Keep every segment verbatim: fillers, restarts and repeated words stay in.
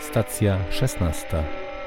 Stacja szesnasta.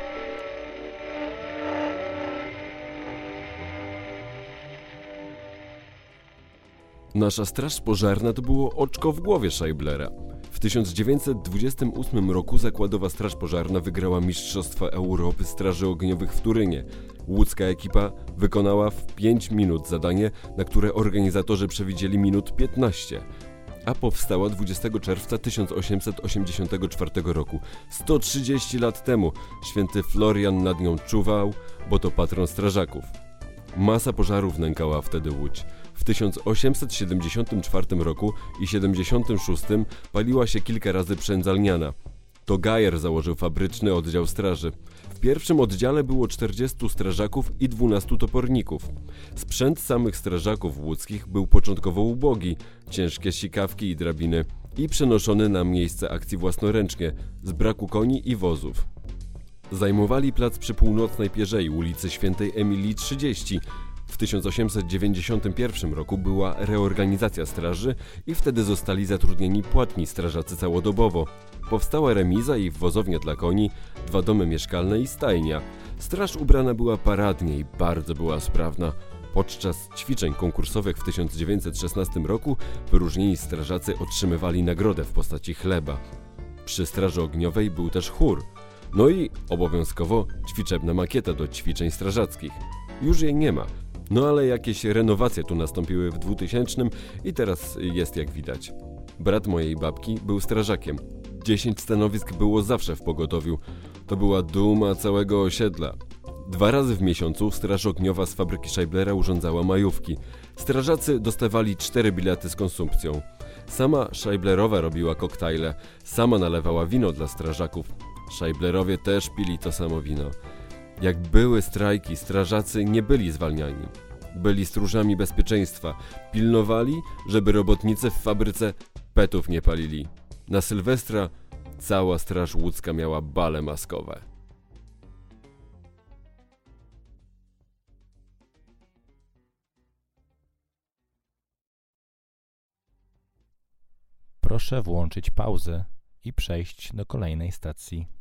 Nasza straż pożarna to było oczko w głowie Scheiblera. W tysiąc dziewięćset dwudziestym ósmym roku zakładowa straż pożarna wygrała Mistrzostwa Europy Straży Ogniowych w Turynie. Łódzka ekipa wykonała w pięć minut zadanie, na które organizatorzy przewidzieli minut piętnaście. A powstała dwudziestego czerwca tysiąc osiemset osiemdziesiątego czwartego roku. sto trzydzieści lat temu święty Florian nad nią czuwał, bo to patron strażaków. Masa pożarów nękała wtedy Łódź. W tysiąc osiemset siedemdziesiątym czwartym roku i siedemdziesiątym szóstym paliła się kilka razy przędzalniana. To Gajer założył fabryczny oddział straży. W pierwszym oddziale było czterdziestu strażaków i dwunastu toporników. Sprzęt samych strażaków łódzkich był początkowo ubogi, ciężkie sikawki i drabiny i przenoszony na miejsce akcji własnoręcznie, z braku koni i wozów. Zajmowali plac przy północnej pierzei ulicy Świętej Emilii trzydzieści. W tysiąc osiemset dziewięćdziesiątym pierwszym roku była reorganizacja straży i wtedy zostali zatrudnieni płatni strażacy całodobowo. Powstała remiza i wozownia dla koni, dwa domy mieszkalne i stajnia. Straż ubrana była paradnie i bardzo była sprawna. Podczas ćwiczeń konkursowych w tysiąc dziewięćset szesnastym roku wyróżnieni strażacy otrzymywali nagrodę w postaci chleba. Przy straży ogniowej był też chór. No i obowiązkowo ćwiczebna makieta do ćwiczeń strażackich. Już jej nie ma. No ale jakieś renowacje tu nastąpiły w dwutysięcznym i teraz jest jak widać. Brat mojej babki był strażakiem. Dziesięć stanowisk było zawsze w pogotowiu. To była duma całego osiedla. Dwa razy w miesiącu straż ogniowa z fabryki Scheiblera urządzała majówki. Strażacy dostawali cztery bilety z konsumpcją. Sama Scheiblerowa robiła koktajle. Sama nalewała wino dla strażaków. Scheiblerowie też pili to samo wino. Jak były strajki, strażacy nie byli zwalniani. Byli stróżami bezpieczeństwa. Pilnowali, żeby robotnicy w fabryce petów nie palili. Na Sylwestra cała straż łódzka miała bale maskowe. Proszę włączyć pauzę i przejść do kolejnej stacji.